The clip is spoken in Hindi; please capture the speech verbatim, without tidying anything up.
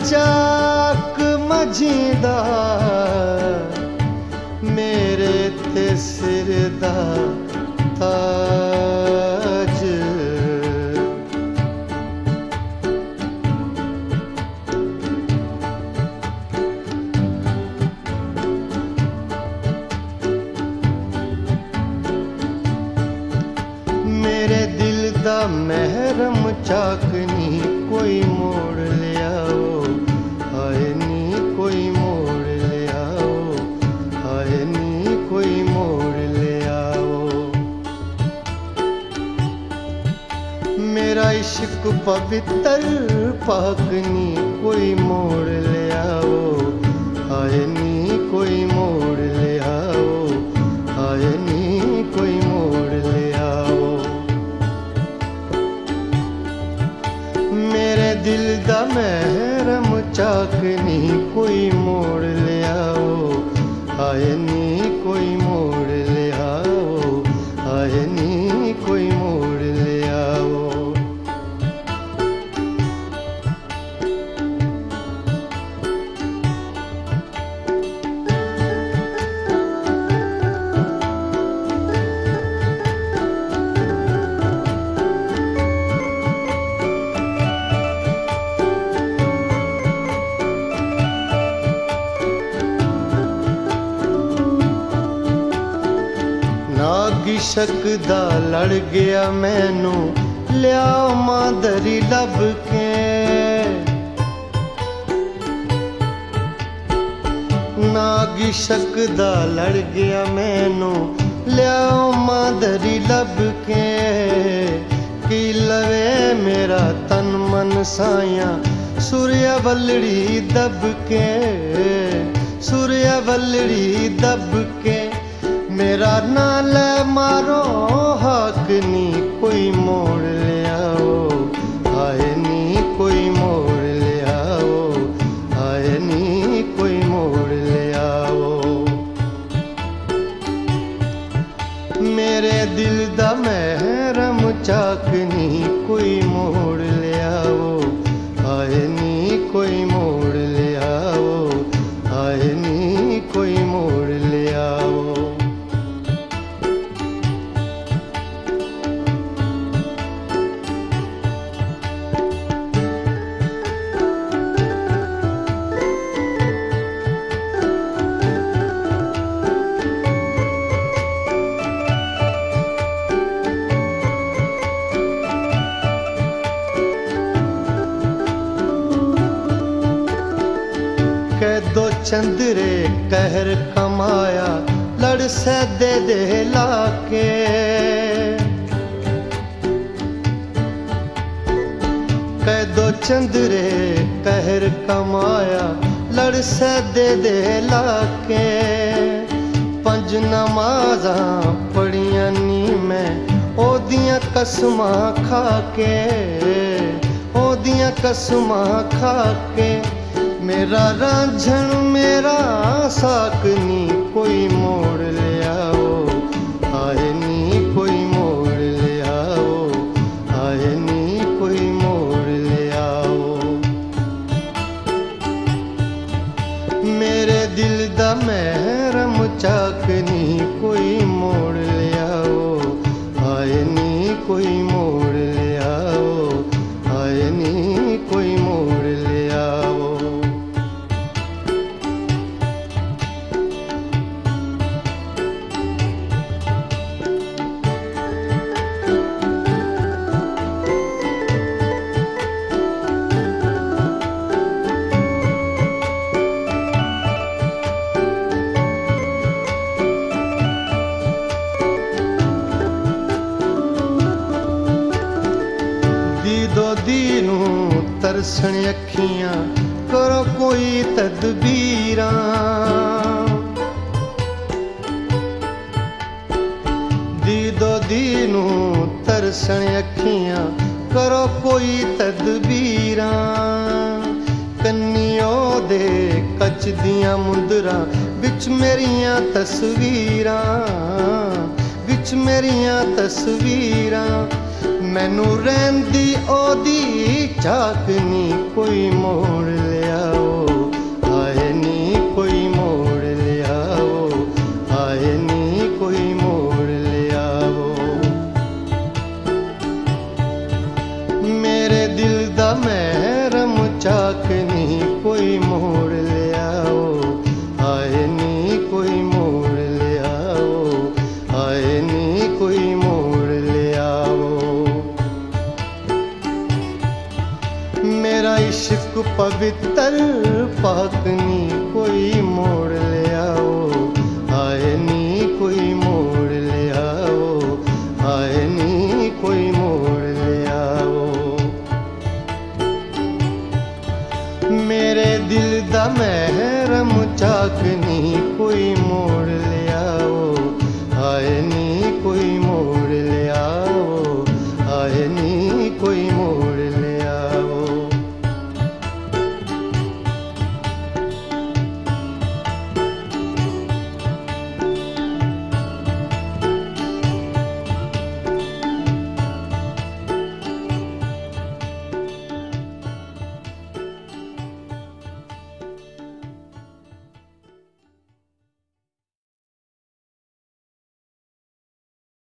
चाक मझीदा मेरे ते सिर दा ताज। मेरे दिल दा महरम चाकनी कोई मोड़ लियाओ, हाय नी कोई मोड़ लियाओ, हाय नी कोई मोड़ लियाओ। मेरा इश्क पवित्र पाकनी कोई मोड़ लियाओ, हाय नी कोई मोड़ लियाओ, हाय नी कोई मोड़ लियाओ। मेरे दिल दा महरम चाकनी कोई मोड़ लियाओ, हाय नी कोई मोड़ लियाओ, हाय नी कोई मोड़ लियाओ। नागिशक दा लड़ गया मैनू लिया मादरी लब के। नागिशक दा लड़ गया मैनू लिया मादरी लब के। की लवे मेरा तन मन साया सूर्या वल्लड़ी दब के, सूर्या वल्लड़ी दब के। मेरा नाल मारो हाकनी कोई मोड़ लियाओ, हाय नी कोई मोड़ लियाओ, हाय नी कोई मोड़ लियाओ। मेरे दिल दा महरम चाकनी कोई मोड़ लियाओ, हाय नी कोई मोड़ लियाओ, हाय नी कोई मोड़ लियाओ। दो चंद्रे कहर कमाया लड़ सैदे दे लाके। कै दो चंद्रे कहर कमाया लड़ सैदे दे लाके। पंज नमाज़ां पढ़ियां नी मैं ओदियां कसमां खा के, ओदियां कसमां खा के। मेरा रांझण मेरा साकनी कोई मोड़ लियाओ, हाय नी कोई मोड़ लियाओ, हाय नी कोई मोड़ लियाओ। मेरे दिल दा महरम चाकनी कोई मोड़ लियाओ, हाय नी कोई मोड़ लियाओ, हाय नी कोई मोड़ लियाओ। दो दीनू तरसण अखियां करो कोई तदबीरां। दी दो दीनू तरसण अखियां करो कोई तदबीरां। कन्नियों दे कच दियां मुंदरां बिच मेरियां तस्वीरां, विच मेरियां तस्वीरां मैनू रहन दी ओदी झाकनी कोई मोड़ लियाओ आए नी कोई मोड़ लियाओ आए नी कोई मोड़ लियाओ मेरे दिल दा महरम झाकनी कोई मोड़ लियाओ आए नी कोई मोड़ लियाओ आए नी कोई मोड़ लियाओ मेरा इश्क पवित्र पाकनी कोई मोड़ लियाओ आए नी कोई मोड़ लियाओ आए नी कोई मोड़ लियाओ मेरे दिल दा महरम झाकनी